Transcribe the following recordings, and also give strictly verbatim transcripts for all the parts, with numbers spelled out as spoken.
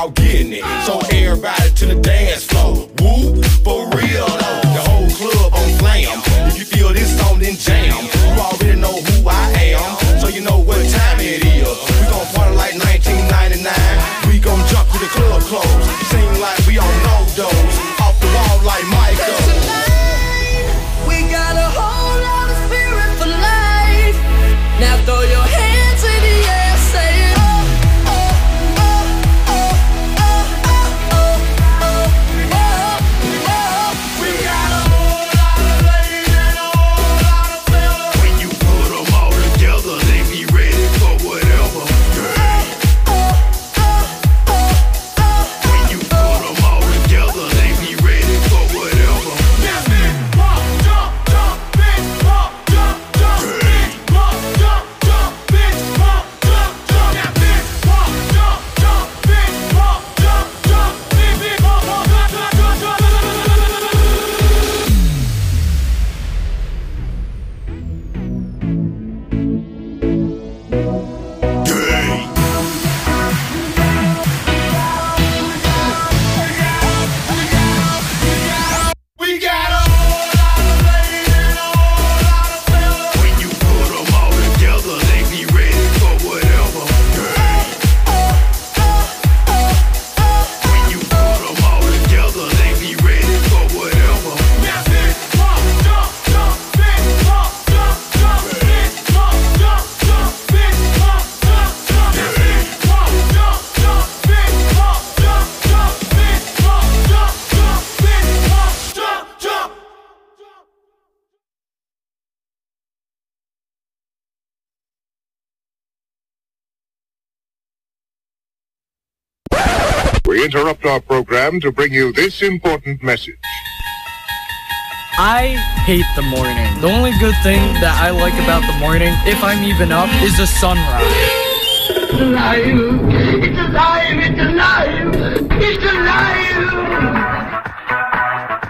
about getting it. So everybody to the dance floor. Woo, for real though. The whole club on slam. If you feel this song, then jam. You already know who I am, so you know what time it is. We gon' party like nineteen ninety-nine. We gon' jump to the club close. Seem like we on no dose. Off the wall like Michael. We got a whole lot of spirit for life. Now throw your hands in the air, say it. Oh, oh, oh, oh, oh, oh, oh, oh, oh. We got a whole lot of ladies and a whole lot of fellas. When you put them all together, they be ready for whatever. Yeah. Oh, oh, oh, oh, oh. When you put them all together, they be ready for whatever. Now big pop, jump, jump, big pop, jump, jump, big pop, jump, jump, big pop, jump, jump. Now big pop, jump, jump, big pop, jump, jump, big big pop, jump, jump, jump, jump. We got a whole lot of ladies and a whole lot of fellas. When you put them all together, they be ready for whatever. Yeah. When you put them all together, they be ready for whatever. Now big pop, jump, jump, big pop, jump, jump, big pop, jump, jump, big pop, jump, jump. Now big pop, jump, jump, big pop, jump, jump, big pop, jump, jump, big pop, jump, jump. We interrupt our program to bring you this important message. I hate the morning. The only good thing that I like about the morning, if I'm even up, is the sunrise. It's alive! It's alive! It's alive! It's alive!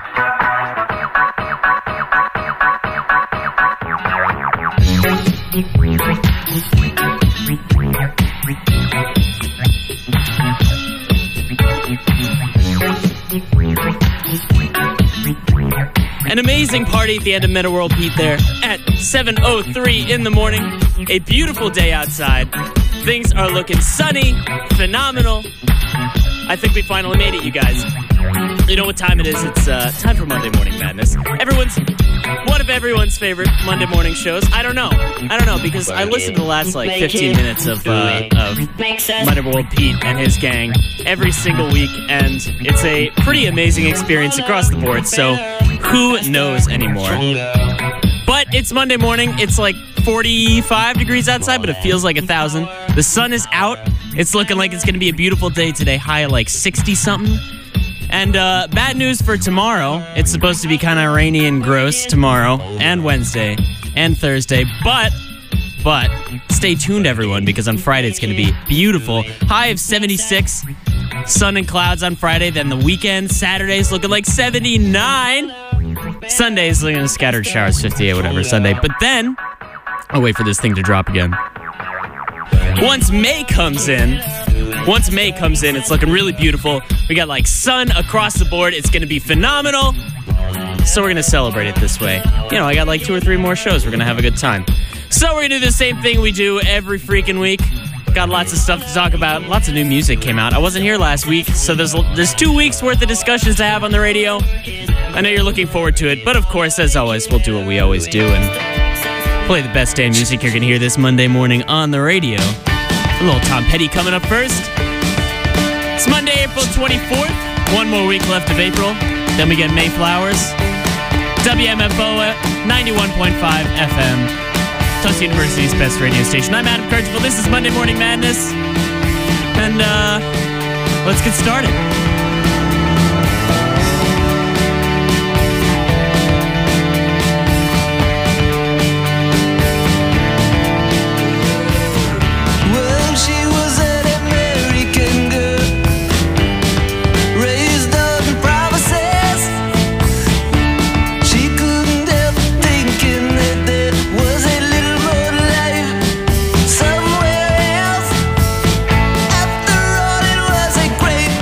An amazing party at the end of Meta World Beat there at seven oh three in the morning. A beautiful day outside. Things are looking sunny, phenomenal. I think we finally made it, you guys. You know what time it is? It's uh, time for Monday Morning Madness. Everyone's, one of everyone's favorite Monday morning shows. I don't know. I don't know, because I listened to the last, like, fifteen minutes of, uh, of Monday World Pete and his gang every single week, and it's a pretty amazing experience across the board, so who knows anymore? But it's Monday morning. It's like forty-five degrees outside, but it feels like a thousand. The sun is out. It's looking like it's going to be a beautiful day today, high of like sixty-something. And uh, bad news for tomorrow. It's supposed to be kind of rainy and gross tomorrow and Wednesday and Thursday. But, but, stay tuned, everyone, because on Friday it's going to be beautiful. High of seventy-six, sun and clouds on Friday. Then the weekend, Saturday's looking like seventy-nine. Sunday's looking at scattered showers, fifty-eight, whatever, Sunday. But then, I'll wait for this thing to drop again. Once May comes in, once May comes in, it's looking really beautiful. We got like sun across the board. It's going to be phenomenal. So we're going to celebrate it this way. You know, I got like two or three more shows. We're going to have a good time. So we're going to do the same thing we do every freaking week. Got lots of stuff to talk about. Lots of new music came out. I wasn't here last week, so there's there's two weeks worth of discussions to have on the radio. I know you're looking forward to it, but of course, as always, we'll do what we always do and play the best day music you're going to hear this Monday morning on the radio. A little Tom Petty coming up first. It's Monday, April twenty-fourth. One more week left of April. Then we get Mayflowers. W M F O ninety-one point five F M. Tulsa University's best radio station. I'm Adam Kirchville. This is Monday Morning Madness. And, uh, let's get started. Great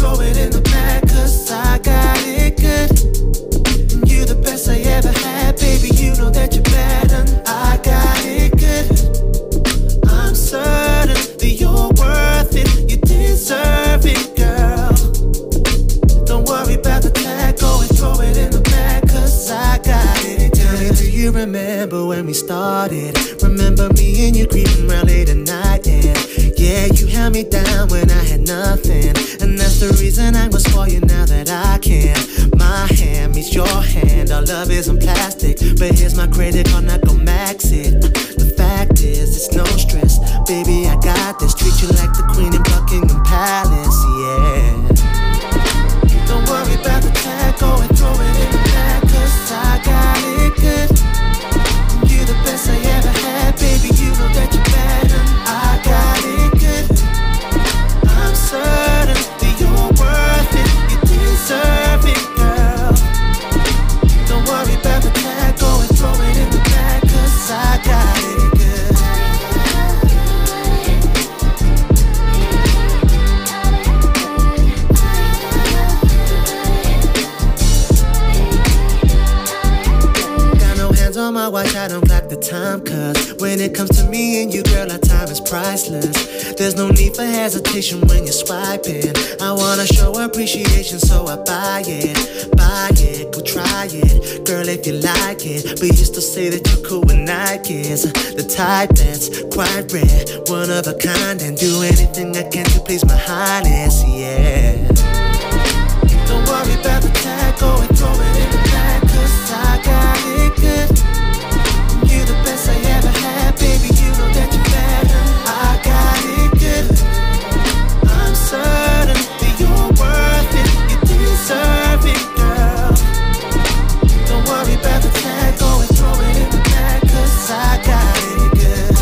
throw it in the bag, cause I got it good. You're the best I ever had, baby, you know that you're better. I got it good. I'm certain that you're worth it, you deserve it, girl. Don't worry about the tag, go and throw it in the bag, cause I got it good. Tell me, do you remember when we started? Remember me and you creeping around late at night, yeah. Yeah, you held me down when I had nothing, and that's the reason I was for you now that I can. My hand meets your hand, our love isn't plastic, but here's my credit card, not gon' max it. The fact is, it's no stress, baby, I got this. Treat you like the queen in Buckingham Palace, yeah. Don't worry about the tag, go and throw it in the bag, cause I got it good. You're the best I ever had, baby, you know that you're better. I got it good. I'm certain that you're worth it, you deserve it, girl. Don't worry about the tag, go and throw it in the bag, cause I got it good. Got no hands on my watch, I don't clock the time, cause when it comes to me and you, girl, our time is priceless. There's no need for hesitation when you're swiping. I wanna show appreciation, so I buy it, buy it, go try it, girl, if you like it. But you still say that you're cool with Nikes, the type that's quite rare, one of a kind, and do anything I can to please my highness, yeah. Don't worry about the tag, go and throw it in the bag, cause I got it good. You're the best I ever had, baby, you know that you're better. I got it good. I'm certain that you're worth it, you deserve it, girl. Don't worry about the tag, go and throw it in the bag, cause I got it good.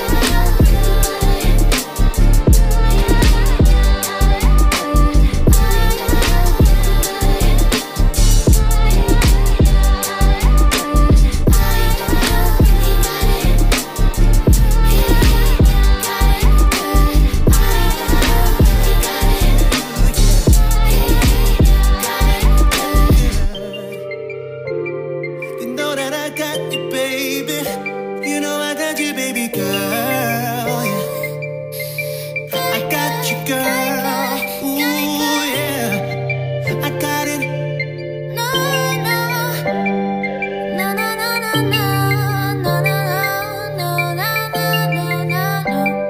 You know that I got you, baby. You know I got you, baby girl. Yeah. I got you, girl. Ooh, yeah. I got it. No, no, no, no, no, no, no, no, no, no, no, no, no, no.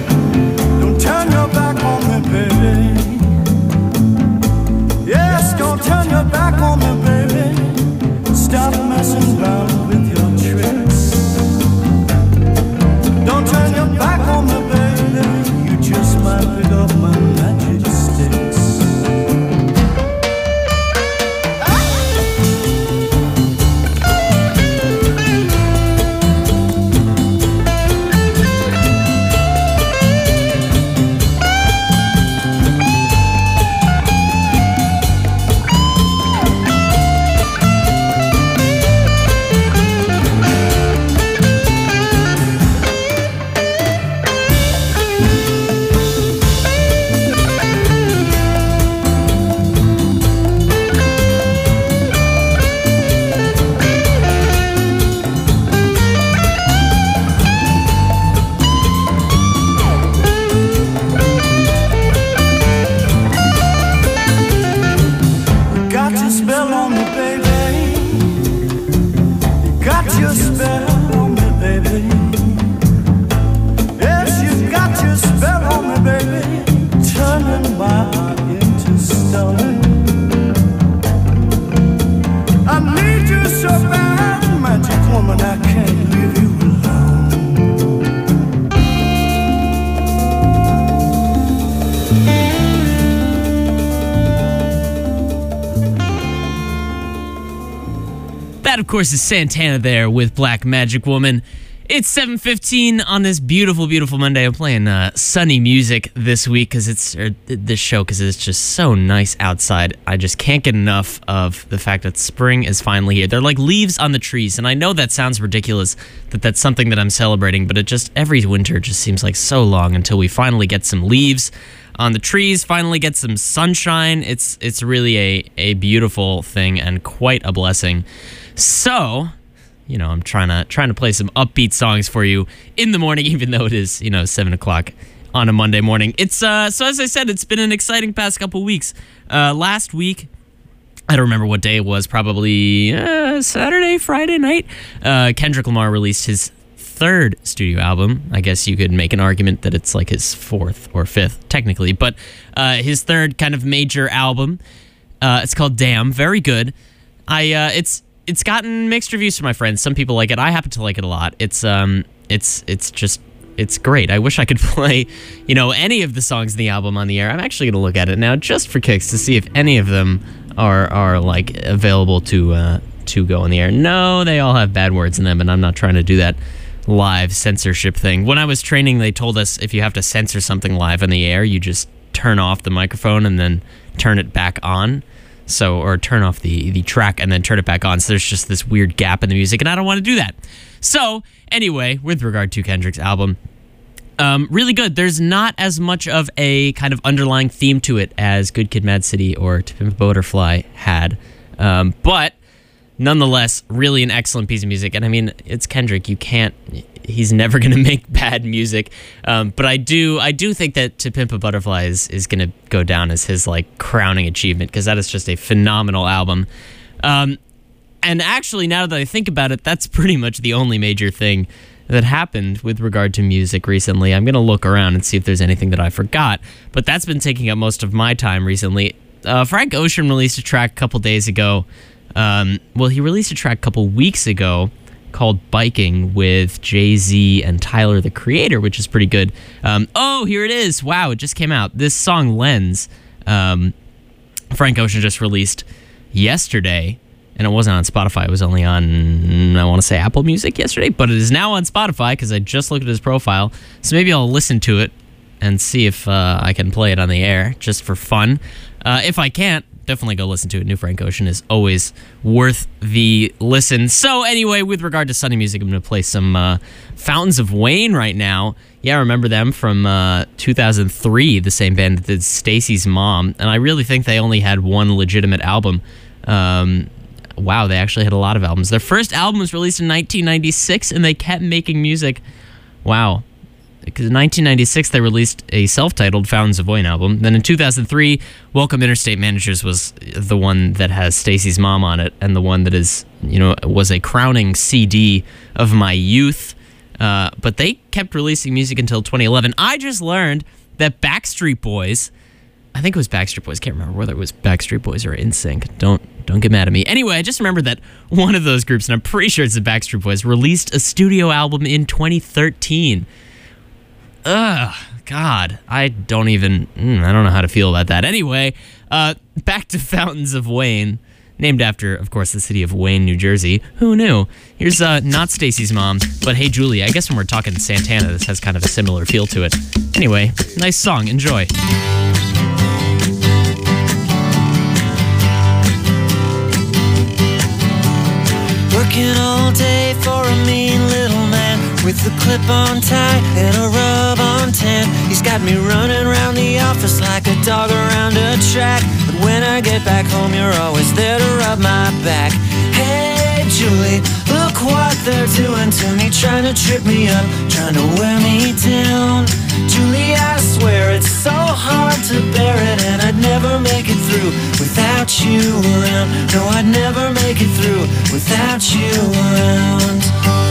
Don't turn your back on me, baby. Yes, don't Don't turn your back on me, baby. Stop messing around with your tricks. Don't turn your back on me, baby. You just might pick up my magic sticks. That, of course, is Santana there with Black Magic Woman. It's seven fifteen on this beautiful, beautiful Monday. I'm playing uh, sunny music this week because it's or this show because it's just so nice outside. I just can't get enough of the fact that spring is finally here. They're like leaves on the trees, and I know that sounds ridiculous that that's something that I'm celebrating, but it just every winter just seems like so long until we finally get some leaves on the trees, finally get some sunshine. It's it's really a a beautiful thing and quite a blessing. So, you know, I'm trying to trying to play some upbeat songs for you in the morning, even though it is, you know, seven o'clock on a Monday morning. It's uh, so as I said, it's been an exciting past couple weeks. Uh, last week, I don't remember what day it was, probably uh, Saturday, Friday night. Uh, Kendrick Lamar released his third studio album. I guess you could make an argument that it's like his fourth or fifth, technically, but uh, his third kind of major album. Uh, it's called Damn. Very good. I uh, it's. It's gotten mixed reviews from my friends. Some people like it. I happen to like it a lot. It's um, it's it's just it's great. I wish I could play, you know, any of the songs in the album on the air. I'm actually gonna look at it now just for kicks to see if any of them are are like available to uh, to go on the air. No, they all have bad words in them, and I'm not trying to do that live censorship thing. When I was training, they told us if you have to censor something live on the air, you just turn off the microphone and then turn it back on. So, or turn off the, the track and then turn it back on. So there's just this weird gap in the music, and I don't want to do that. So, anyway, with regard to Kendrick's album, um, really good. There's not as much of a kind of underlying theme to it as Good Kid, Mad City or To Pimp a Butterfly had. Um, but, nonetheless, really an excellent piece of music. And I mean, it's Kendrick. You can't... He's never going to make bad music. Um, but I do I do think that To Pimp a Butterfly is, is going to go down as his like crowning achievement because that is just a phenomenal album. Um, and actually, now that I think about it, that's pretty much the only major thing that happened with regard to music recently. I'm going to look around and see if there's anything that I forgot. But that's been taking up most of my time recently. Uh, Frank Ocean released a track a couple days ago. Um, well, he released a track a couple weeks ago called Biking with Jay-Z and Tyler, the Creator, which is pretty good. Um, oh, here it is. Wow, it just came out. This song, Lens, um, Frank Ocean just released yesterday, and it wasn't on Spotify. It was only on, I want to say, Apple Music yesterday, but it is now on Spotify because I just looked at his profile. So maybe I'll listen to it and see if uh, I can play it on the air just for fun. Uh, if I can't, definitely go listen to it. New Frank Ocean is always worth the listen. So anyway, with regard to sunny music, I'm going to play some uh, Fountains of Wayne right now. Yeah, I remember them from uh, two thousand three, the same band that did Stacy's Mom. And I really think they only had one legitimate album. Um, wow, they actually had a lot of albums. Their first album was released in nineteen ninety-six, and they kept making music. Wow. Because in nineteen ninety-six, they released a self-titled Fountains of Wayne album. Then in two thousand three, Welcome Interstate Managers was the one that has Stacy's Mom on it, and the one that is, you know, was a crowning C D of my youth. Uh, but they kept releasing music until twenty eleven. I just learned that Backstreet Boys I think it was Backstreet Boys. Can't remember whether it was Backstreet Boys or N Sync. Don't don't get mad at me. Anyway, I just remember that one of those groups, and I'm pretty sure it's the Backstreet Boys, released a studio album in twenty thirteen. Ugh, God, I don't even, mm, I don't know how to feel about that. Anyway, uh, back to Fountains of Wayne, named after, of course, the city of Wayne, New Jersey. Who knew? Here's uh, not Stacy's mom, but Hey Julie. I guess when we're talking Santana, this has kind of a similar feel to it. Anyway, nice song. Enjoy. Working all day for a mean little man with a clip-on tie and a rub-on tan. He's got me running around the office like a dog around a track. But when I get back home, you're always there to rub my back. Hey Julie, look what they're doing to me, trying to trip me up, trying to wear me down. Julie, I swear it's so hard to bear it, and I'd never make it through without you around. No, I'd never make it through without you around.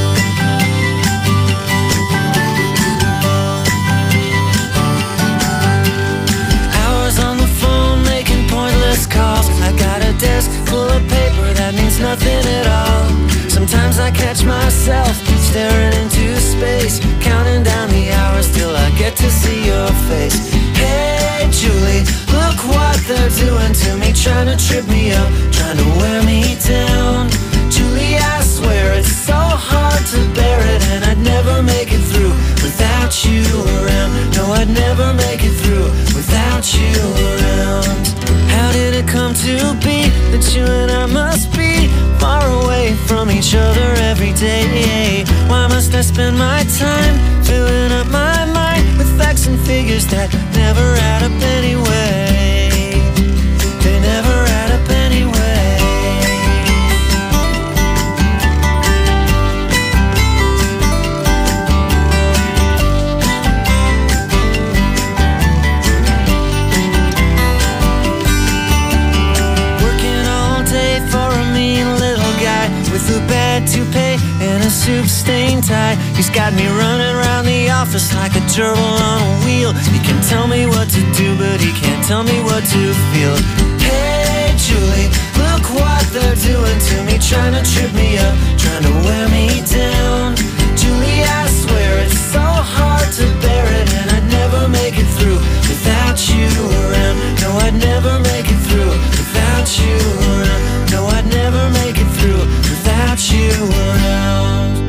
Hours on the phone making pointless calls. I got a desk full of paper that means nothing at all. Sometimes I catch myself staring into space, counting down the hours till I get to see your face. Hey Julie, look what they're doing to me, trying to trip me up, trying to wear me down. Julie, I swear it's so hard to bear it, and I'd never make it through without you around. No, I'd never make it through without you around. How did it come to be that you and I must be far away from each other every day? Why must I spend my time filling up my mind with facts and figures that never add up anyway? They never add up anyway. With a bad toupee and a soup-stained tie, he's got me running around the office like a gerbil on a wheel. He can tell me what to do, but he can't tell me what to feel. Hey Julie, look what they're doing to me, trying to trip me up, trying to wear me down. Julie, I swear it's so hard to bear it, and I'd never make it through without you around. No, I'd never make it through without you around. No, I'd never make it through without you around.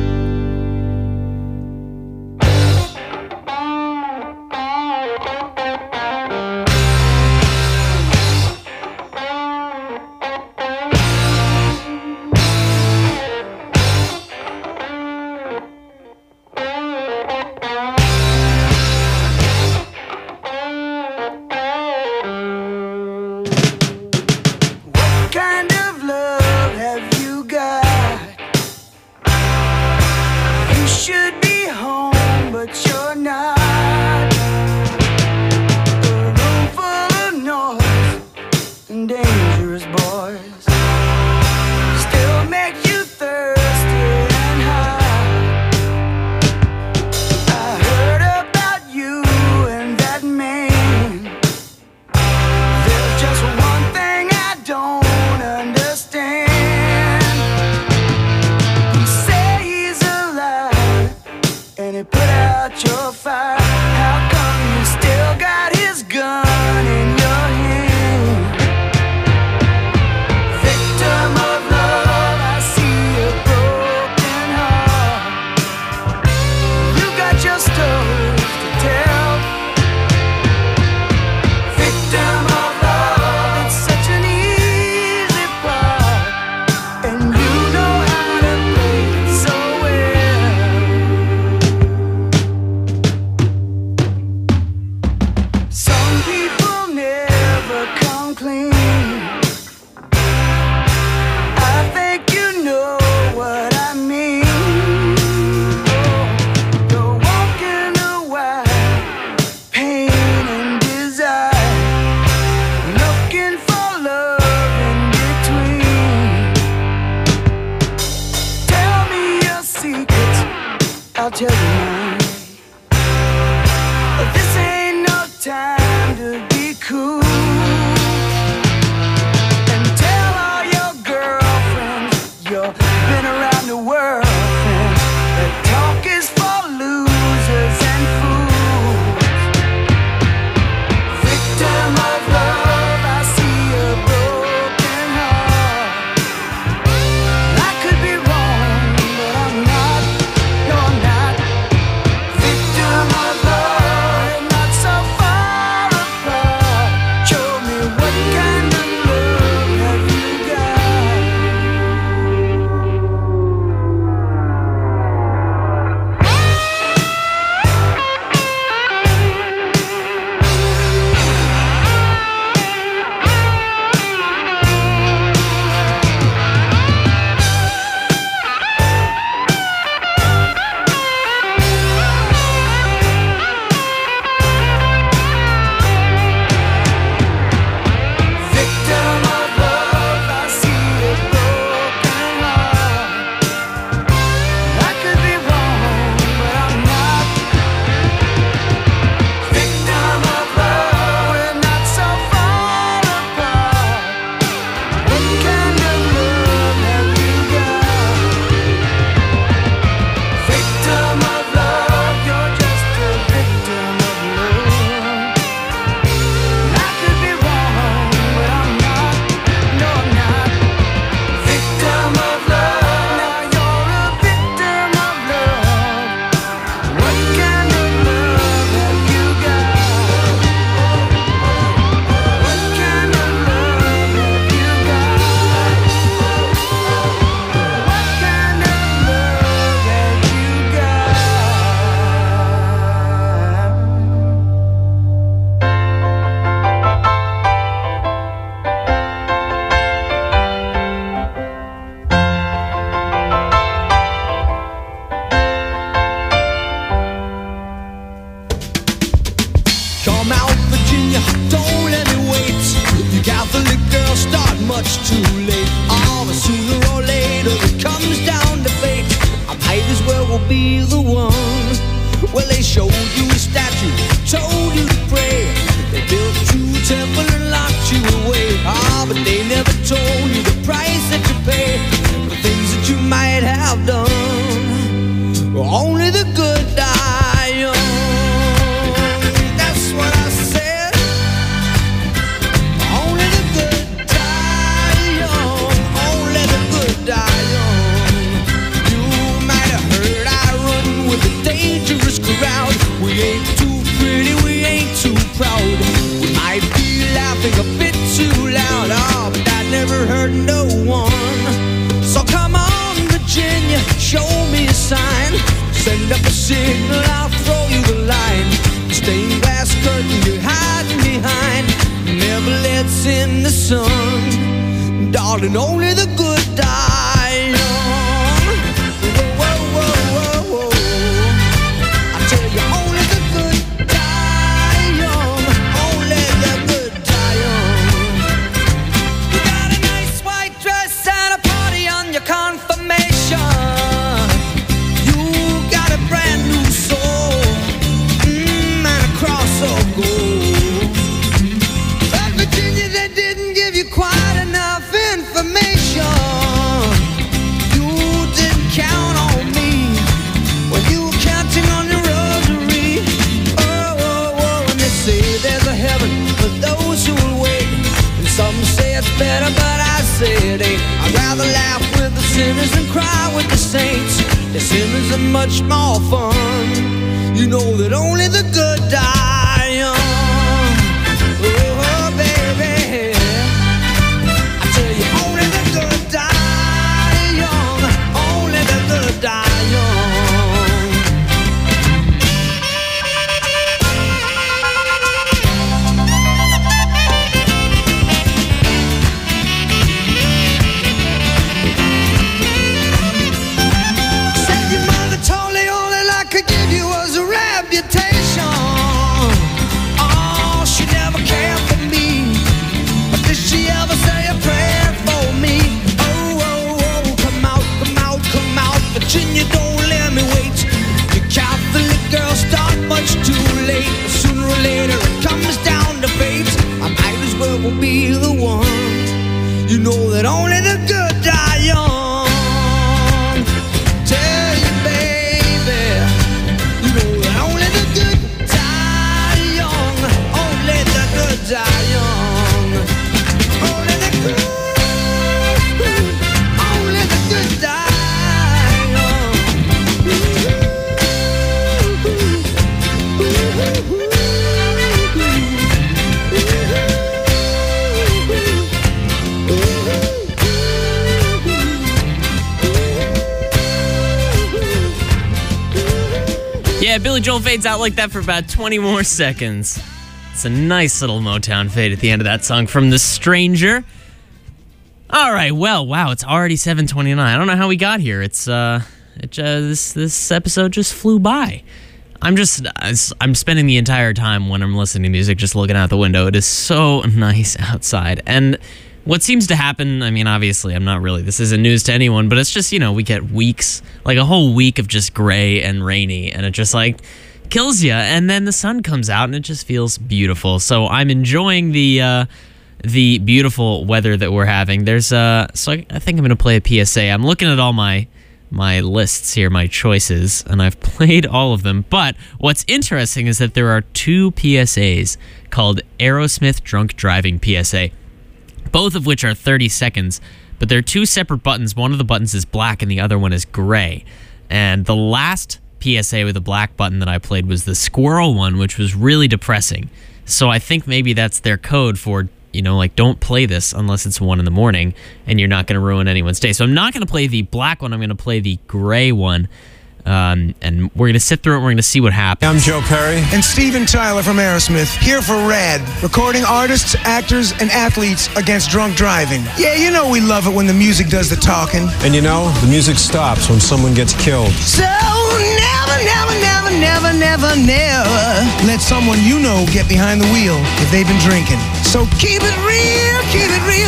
tell you mine. This ain't no time to be cool. much too late. Oh, but sooner or later it comes down to fate. I might as well will be the one. Well, they showed you a statue, told you to pray. They built you a temple and locked you away. Ah, but they never told you the price that you pay for things that you might have done. Only the good die young. That's what I said. Only the good die young. Only the good die young. You might have heard I run with a dangerous crowd. We ain't too pretty, we ain't too proud. We might be laughing a bit too loud. Oh, but that never hurt no one. So come on, Virginia, show me a sign. Send up a signal, I'll throw you the line. Stained glass curtain you're hiding behind never lets in the sun. Darling, only the good die young. Whoa, whoa, whoa, whoa, whoa. I tell you, only the good die young. Only the good die young. You got a nice white dress and a party on your confirmation. Quite enough information. You didn't count on me when you were counting on your rosary. Oh, oh, oh, and they say there's a heaven for those who will wait. And some say it's better, but I say it ain't. I'd rather laugh with the sinners than cry with the saints. The sinners are much more fun. You know that only the good die young. Oh, baby. Only the good die young. Only the good die young. Said your mother told me all that I could give you was a reputation. Oh, she never cared for me. But did she ever say a prayer? Virginia, don't let me wait. The Catholic girls start much too late. Sooner or later it comes down to fate. I might as well be the one. You know that only the good die young. Tell you, baby, you know that only the good die young. Only the good die young. Only the good, only the good die. Yeah, Billy Joel fades out like that for about twenty more seconds. It's a nice little Motown fade at the end of that song from The Stranger. All right, well, wow, it's already seven twenty-nine. I don't know how we got here. It's uh, it, uh this this episode just flew by. I'm just I'm spending the entire time when I'm listening to music just looking out the window. It is so nice outside. And what seems to happen, I mean, obviously, I'm not really, this isn't news to anyone, but it's just, you know, we get weeks, like a whole week of just gray and rainy, and it just, like, kills you. And then the sun comes out, and it just feels beautiful. So I'm enjoying the uh, the beautiful weather that we're having. There's, uh, so I, I think I'm going to play a P S A. I'm looking at all my, my lists here, my choices, and I've played all of them. But what's interesting is that there are two P S As called Aerosmith Drunk Driving P S A. Both of which are thirty seconds, but they're two separate buttons. One of the buttons is black and the other one is gray. And the last P S A with a black button that I played was the squirrel one, which was really depressing. So I think maybe that's their code for, you know, like, don't play this unless it's one in the morning and you're not going to ruin anyone's day. So I'm not going to play the black one. I'm going to play the gray one. Um, and we're going to sit through it and we're going to see what happens. I'm Joe Perry. And Steven Tyler from Aerosmith, here for RAD, recording artists, actors, and athletes against drunk driving. Yeah, you know we love it when the music does the talking. And you know, the music stops when someone gets killed. So never, never, never, never, never, never let someone you know get behind the wheel if they've been drinking. So keep it real, keep it real.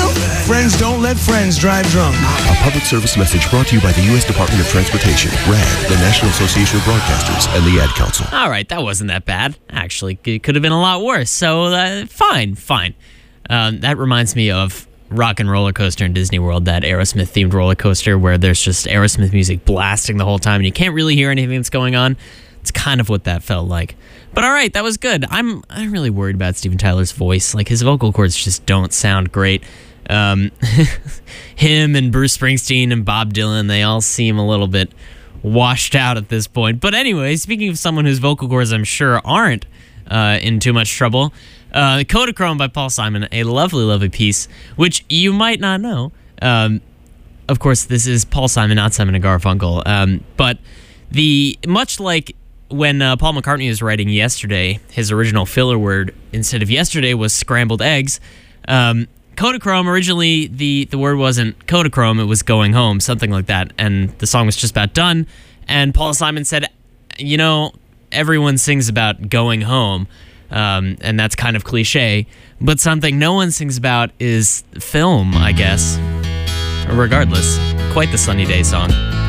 Friends don't let friends drive drunk. A public service message brought to you by the U S Department of Transportation, R A D, the National Association of Broadcasters, and the Ad Council. All right, that wasn't that bad. Actually, it could have been a lot worse. So, uh, fine, fine. Um, that reminds me of Rock and Roller Coaster in Disney World, that Aerosmith-themed roller coaster where there's just Aerosmith music blasting the whole time and you can't really hear anything that's going on. It's kind of what that felt like. But all right, that was good. I'm I'm really worried about Steven Tyler's voice. Like, his vocal cords just don't sound great. Um, him and Bruce Springsteen and Bob Dylan, they all seem a little bit washed out at this point. But anyway, speaking of someone whose vocal cords I'm sure aren't uh, in too much trouble, uh, Kodachrome by Paul Simon, a lovely, lovely piece, which you might not know. Um, of course, this is Paul Simon, not Simon and Garfunkel. Um, but the much like when uh, Paul McCartney was writing Yesterday, his original filler word instead of yesterday was scrambled eggs. Um, Kodachrome, originally the, the word wasn't Kodachrome, it was going home, something like that. And the song was just about done. And Paul Simon said, you know, everyone sings about going home. Um, and that's kind of cliche. But something no one sings about is film, I guess. Regardless, quite the sunny day song.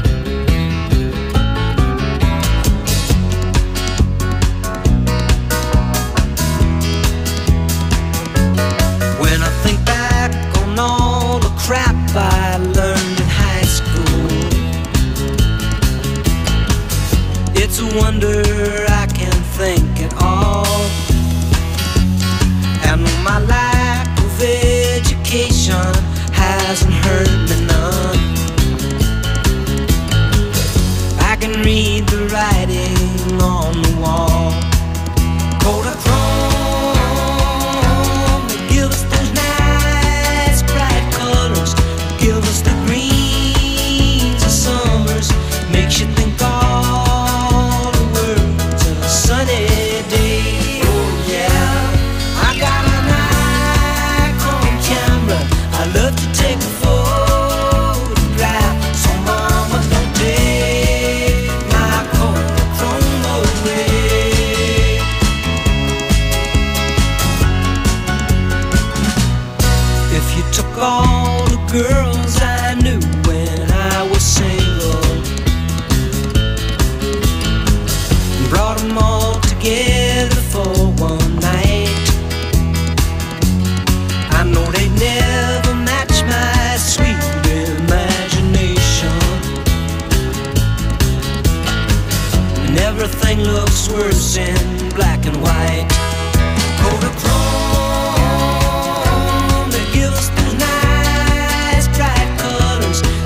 When I think back on all the crap I learned in high school, it's a wonder I can think at all. And my lack of education hasn't hurt me none. I can read the writing on the wall. Kodachrome, they give us those nice bright colors, give us the greens of summers, makes you think all the words of a sunny day. Oh yeah, I got an Nikon camera, I love to take a photograph, so mama don't take my Kodachrome away. If you took all the girls I knew when I was single and brought them all together for one night, I know they'd never match my sweet imagination. And everything looks worse in black and white. Kodachrome, they give us those nice bright colors,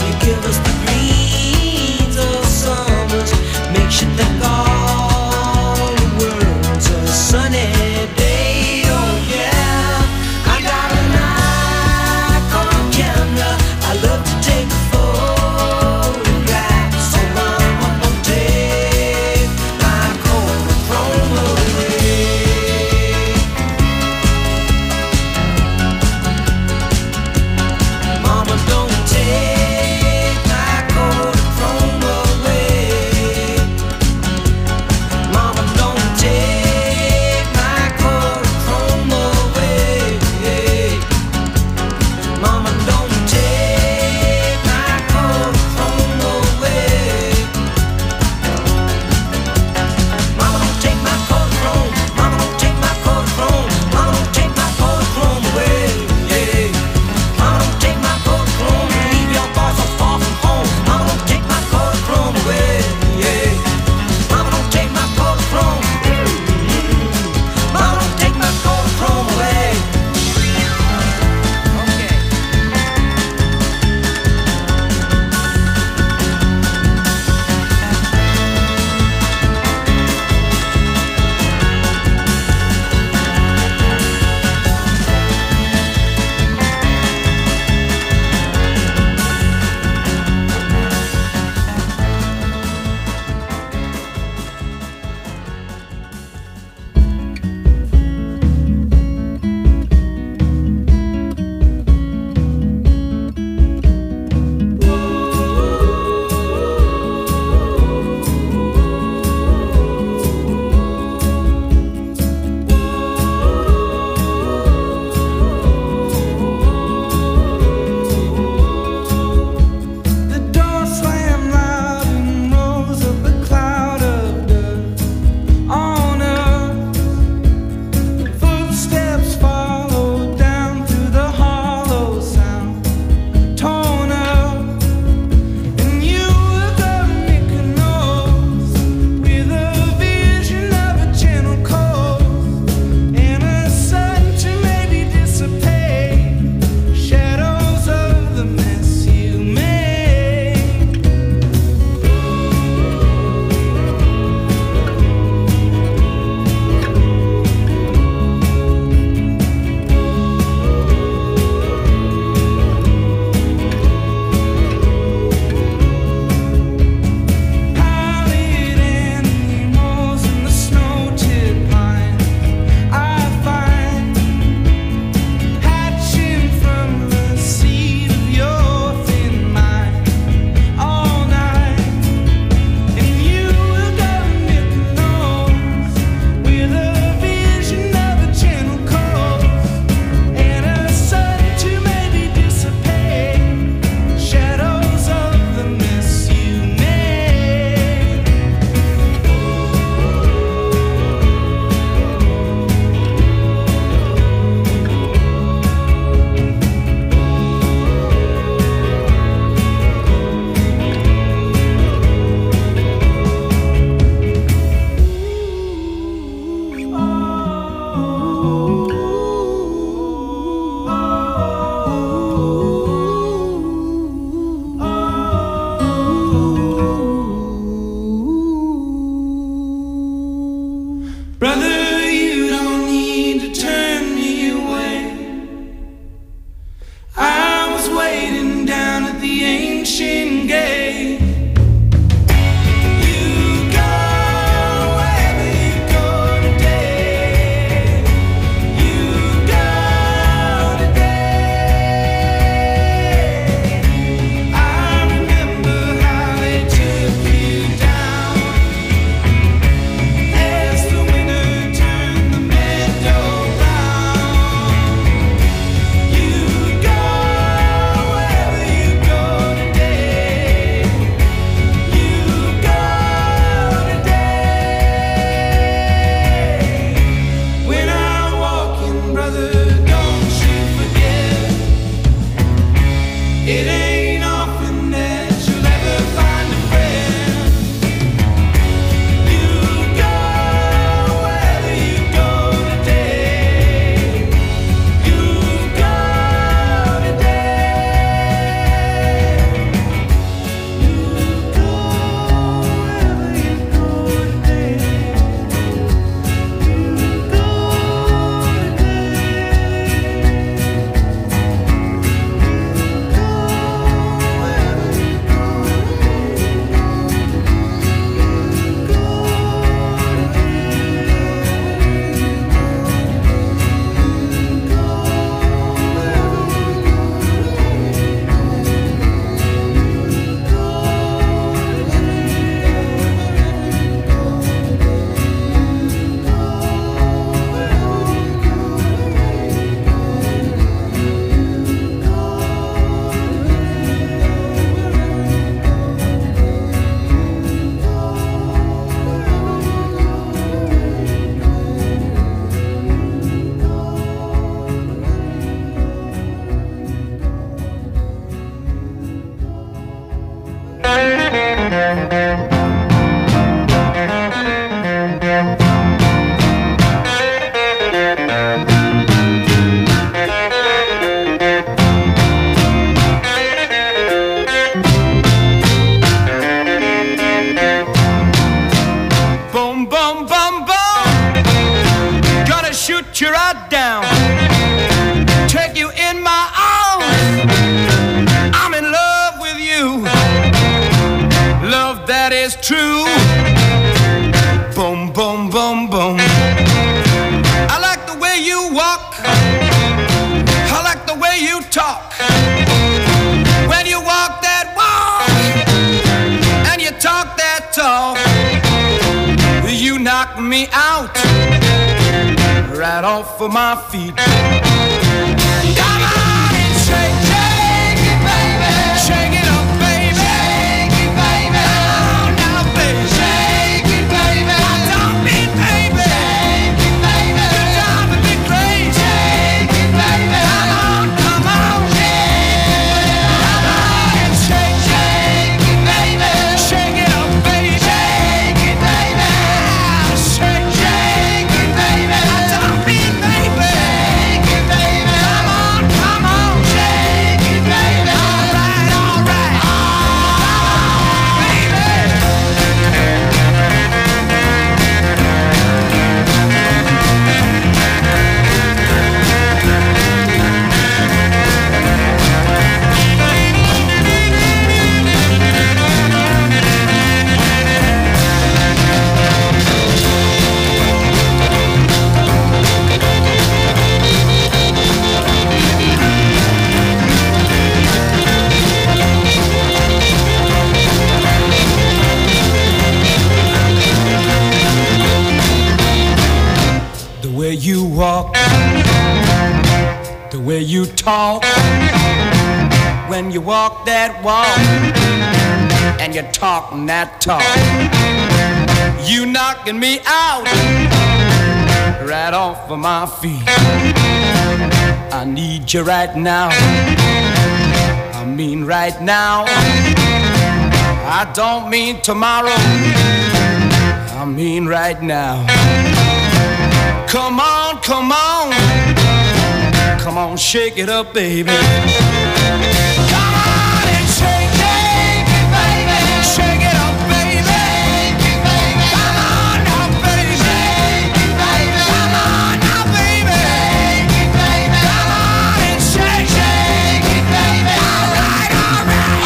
walk, when you walk that walk, and you talk that talk, you knock me out, right off of my feet. Come on and shake, shake it, baby. Shake it up, baby. Shake it, baby. Oh, now, baby. Shake it, baby. I don't mean, baby. Shake it, baby. You're driving me crazy. Shake it, baby. Come on, come on. Come on and shake, shake it, baby. Shake it up, baby. Shake it, baby. Shake, shake it, baby. I don't mean, baby. Shake it, baby. Come on, come on. Shake it, baby. All right, all right. Oh, baby. The way you walk, the way you talk, when you walk that walk, and you're talking that talk, you knocking me out, right off of my feet. I need you right now, I mean right now. I don't mean tomorrow, I mean right now. Come on, come on, come on, shake it up, baby. Come on and shake, shake it, baby. Shake it up, baby. Shake it, baby. Come on now, baby. Shake it, baby. Come on now, baby. Shake it, baby. Come on and shake, shake it, baby. All right, all right.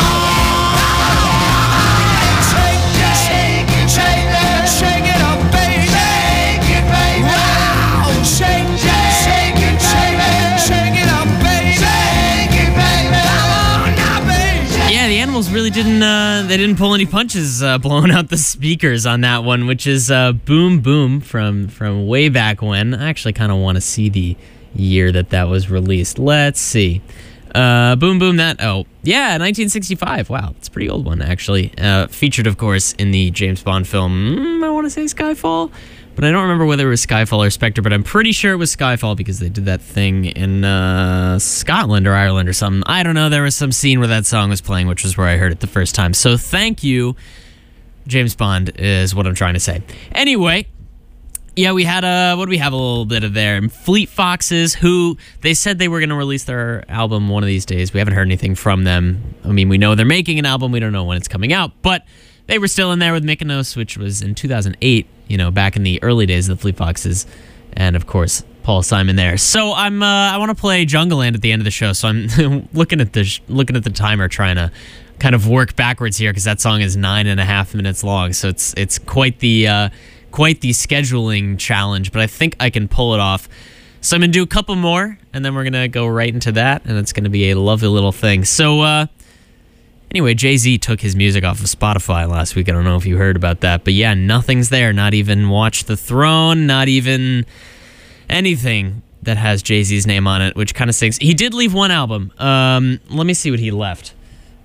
Oh, shake, shake it, shake it, shake it up, baby. Shake it, baby. Shake, shake it, shake it, shake it up, baby. Shake it, baby. Come on now, baby. Yeah, the Animals really didn't, uh, they didn't pull any punches uh, blowing out the speakers on that one, which is uh, Boom Boom from, from way back when. I actually kind of want to see the year that that was released. Let's see. Uh, Boom Boom, that, oh, yeah, nineteen sixty-five. Wow, it's a pretty old one, actually. Uh, featured, of course, in the James Bond film, mm, I want to say Skyfall, but I don't remember whether it was Skyfall or Spectre, but I'm pretty sure it was Skyfall because they did that thing in uh, Scotland or Ireland or something. I don't know, there was some scene where that song was playing, which was where I heard it the first time. So thank you, James Bond, is what I'm trying to say. Anyway, yeah, we had a, what do we have a little bit of there? Fleet Foxes, who they said they were going to release their album one of these days. We haven't heard anything from them. I mean, we know they're making an album. We don't know when it's coming out, but they were still in there with Mykonos, which was in two thousand eight, you know, back in the early days of the Fleet Foxes. And, of course, Paul Simon there. So I'm, uh, I want to play Jungle Land at the end of the show, so I'm looking at the sh- looking at the timer, trying to kind of work backwards here, because that song is nine and a half minutes long, so it's it's quite the... Uh, quite the scheduling challenge, but I think I can pull it off. So I'm going to do a couple more, and then we're going to go right into that, and it's going to be a lovely little thing. So, uh, anyway, Jay-Z took his music off of Spotify last week. I don't know if you heard about that, but yeah, nothing's there. Not even Watch the Throne, not even anything that has Jay-Z's name on it, which kind of stinks. He did leave one album. Um, let me see what he left.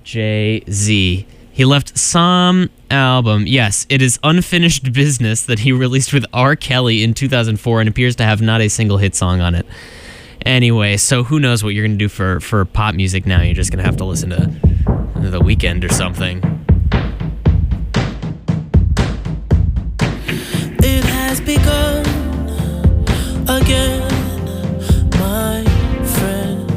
Jay-Z. He left some album. Yes, it is Unfinished Business that he released with R. Kelly in two thousand four and appears to have not a single hit song on it. Anyway, so who knows what you're going to do for, for pop music now. You're just going to have to listen to The Weeknd or something. It has begun again, my friend.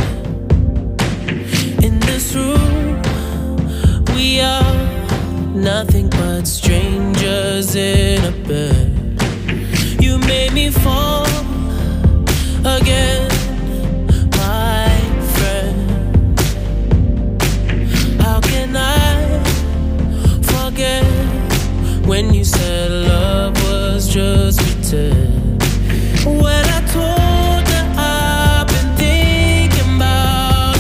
In this room we are nothing but strangers in a bed. You made me fall again, my friend. How can I forget when you said love was just pretend? When I told you I've been thinking about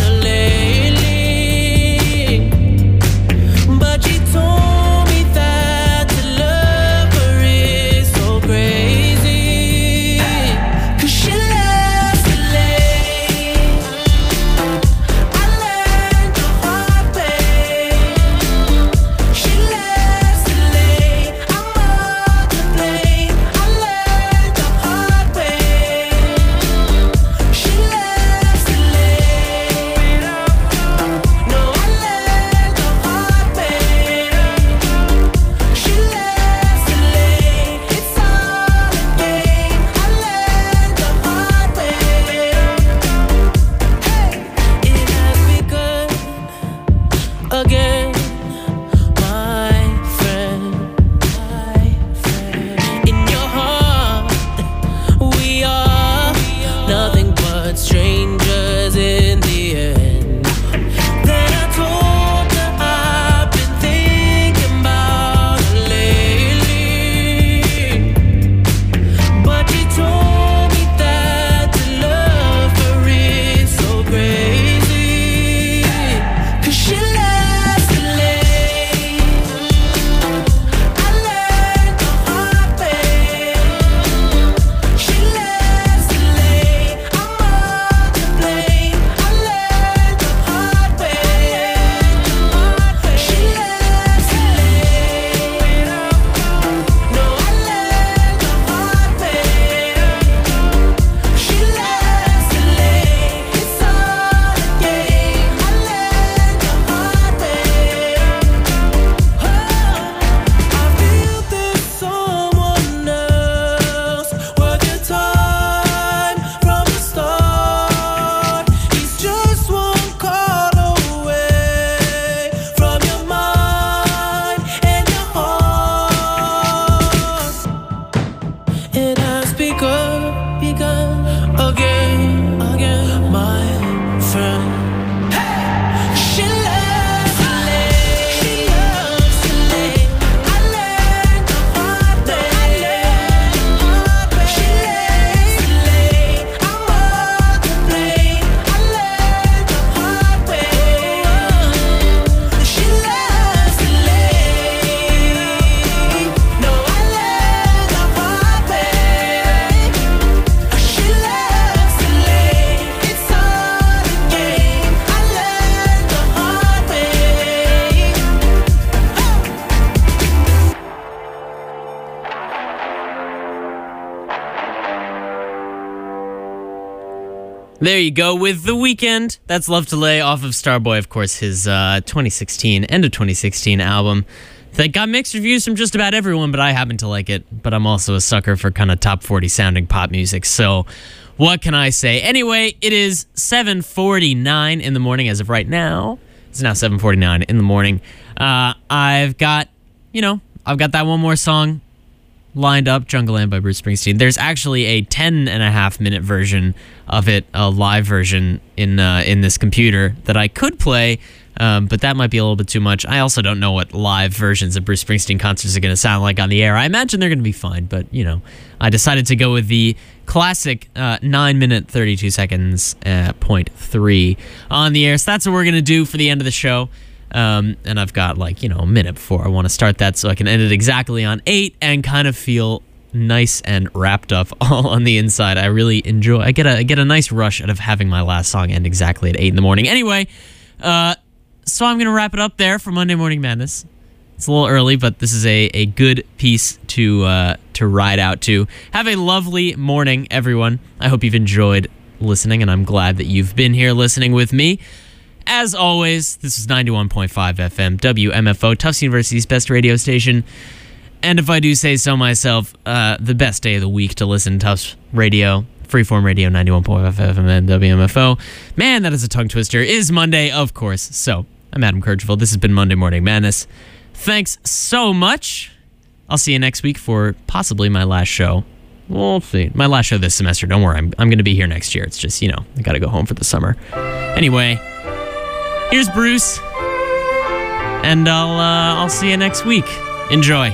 There you go with The Weeknd. That's Love to Lay off of Starboy, of course, his uh, twenty sixteen, end of twenty sixteen album that got mixed reviews from just about everyone, but I happen to like it. But I'm also a sucker for kind of top forty sounding pop music, so what can I say? Anyway, it is seven forty-nine in the morning as of right now. It's now seven forty-nine in the morning. Uh, I've got, you know, I've got that one more song lined up, Jungle Land by Bruce Springsteen. There's actually a ten and a half minute version of it, a live version in uh, in this computer that I could play, um, but that might be a little bit too much. I also don't know what live versions of Bruce Springsteen concerts are going to sound like on the air. I imagine they're going to be fine, but, you know, I decided to go with the classic uh, nine minute, thirty-two seconds, uh, point three on the air. So that's what we're going to do for the end of the show. Um, and I've got like, you know, a minute before I want to start that so I can end it exactly on eight and kind of feel nice and wrapped up all on the inside. I really enjoy, I get a I get a nice rush out of having my last song end exactly at eight in the morning. Anyway, uh, so I'm going to wrap it up there for Monday Morning Madness. It's a little early, but this is a, a good piece to, uh, to ride out to. Have a lovely morning, everyone. I hope you've enjoyed listening, and I'm glad that you've been here listening with me. As always, this is ninety-one point five F M, W M F O, Tufts University's best radio station. And if I do say so myself, uh, the best day of the week to listen to Tufts Radio, Freeform Radio, ninety-one point five F M and W M F O. Man, that is a tongue twister. Is Monday, of course. So, I'm Adam Kirchville. This has been Monday Morning Madness. Thanks so much. I'll see you next week for possibly my last show. We'll see. My last show this semester. Don't worry. I'm, I'm going to be here next year. It's just, you know, I got to go home for the summer. Anyway, here's Bruce, and I'll uh, I'll see you next week. Enjoy.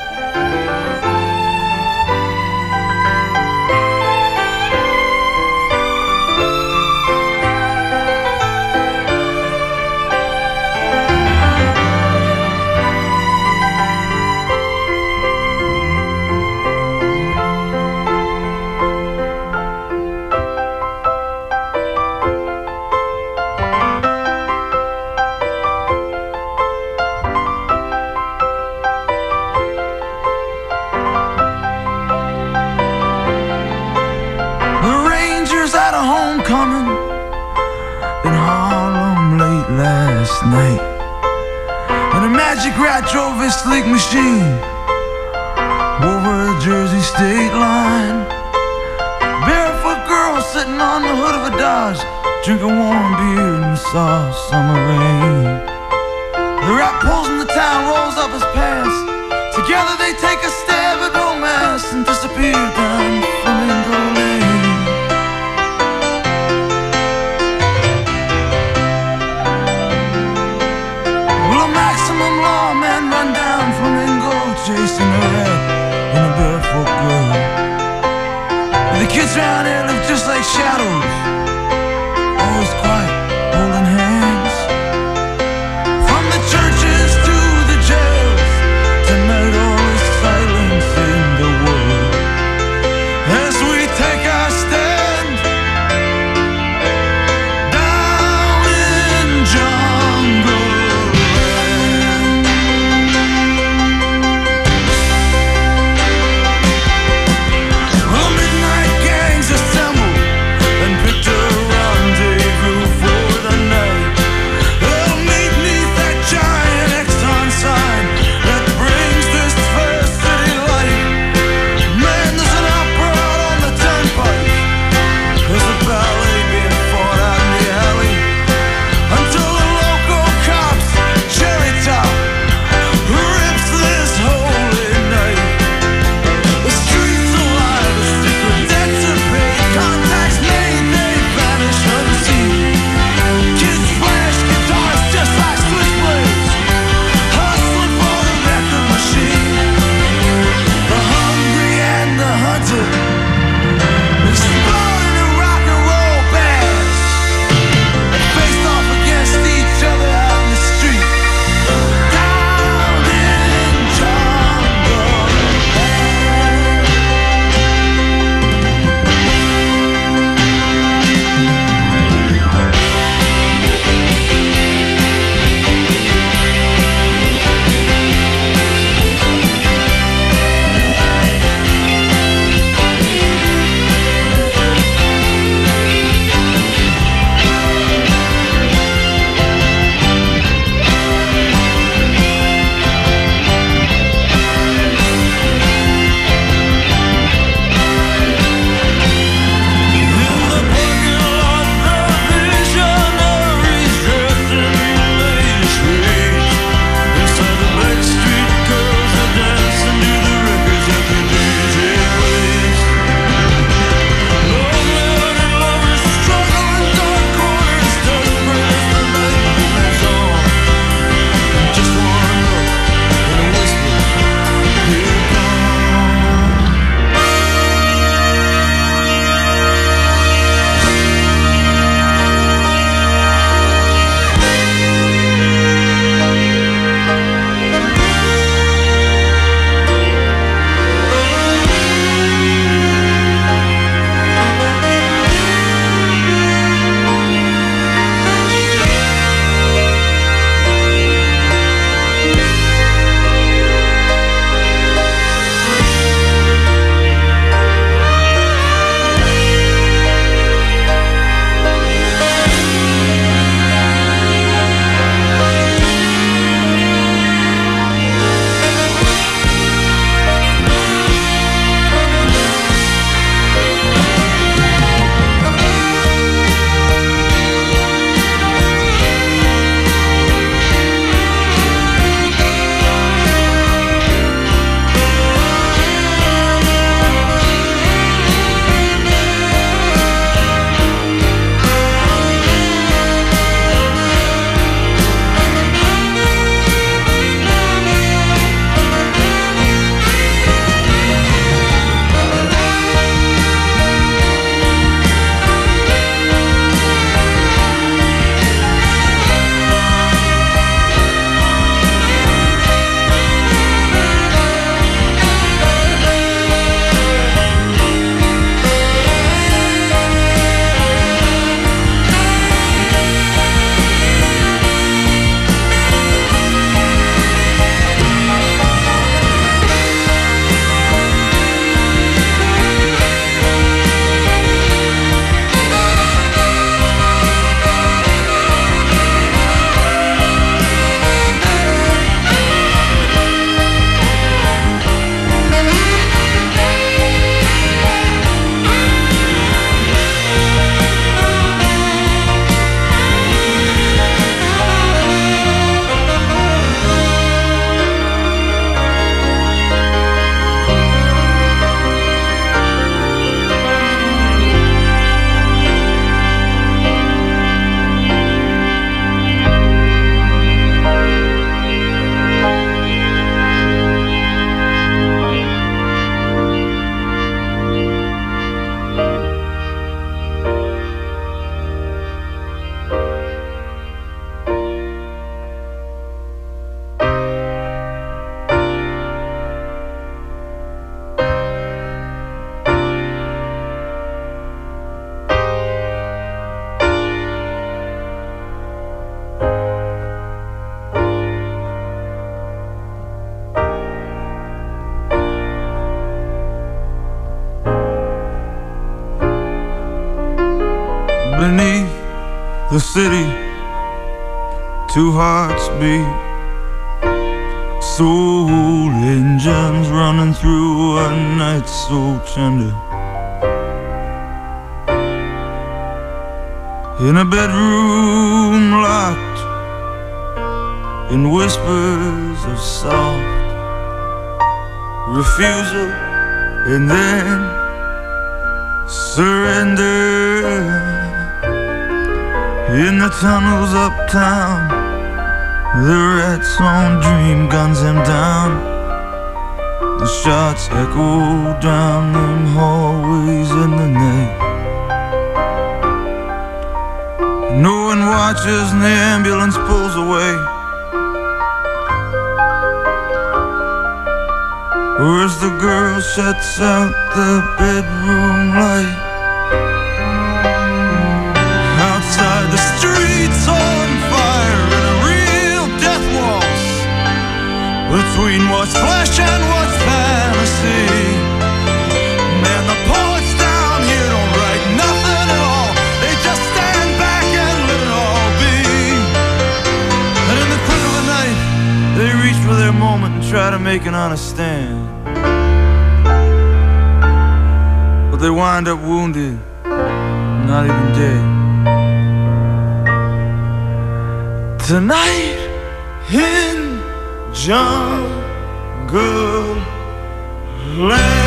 Night, and a magic rat drove his sleek machine over a Jersey state line. Barefoot girl sitting on the hood of a Dodge, drinking warm beer in the soft summer rain. The rat pulls in the town, rolls up his pants. Together they take a stab at romance and disappear down Flamingo Lane. Maximum lawman run down Flamingo, chasing a rat and a barefoot girl. The kids around here look just like shadows, always quiet, holding hands. From the churches to the jails, tonight all is silence in the world. As we take our stand down in jungle. Assemble and the city, two hearts beat, soul engines running through a night so tender. In a bedroom locked in whispers of soft refusal and then surrender. In the tunnels uptown, the rats on dream guns him down. The shots echo down them hallways in the night. No one watches and the ambulance pulls away. Or as the girl shuts out the bedroom light. Outside the streets on fire in a real death waltz between what's flesh and what's fantasy. Man, the poets down here don't write nothing at all. They just stand back and let it all be. And in the quick of the night, they reach for their moment and try to make an honest stand. But they wind up wounded, not even dead. Tonight in Jungle Land.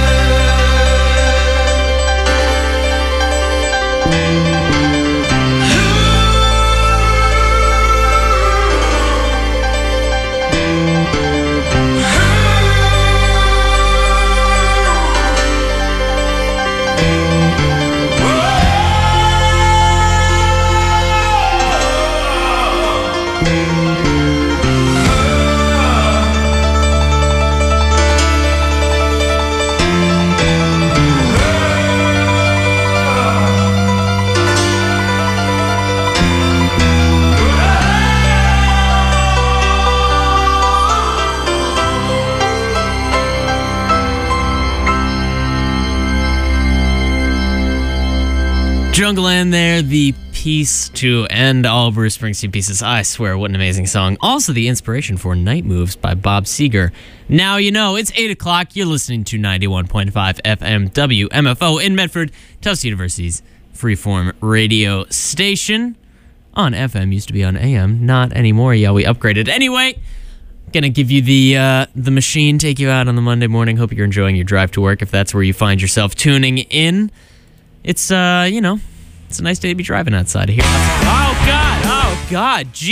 Jungleland there, the piece to end all Bruce Springsteen pieces. I swear, what an amazing song. Also the inspiration for Night Moves by Bob Seger. Now you know, it's eight o'clock. You're listening to ninety-one point five F M W M F O in Medford, Tufts University's freeform radio station. On F M, used to be on A M, not anymore. Yeah, we upgraded. Anyway, gonna give you the uh, the machine, take you out on the Monday morning. Hope you're enjoying your drive to work if that's where you find yourself tuning in. It's, uh, you know, it's a nice day to be driving outside of here. Oh, God. Oh, God.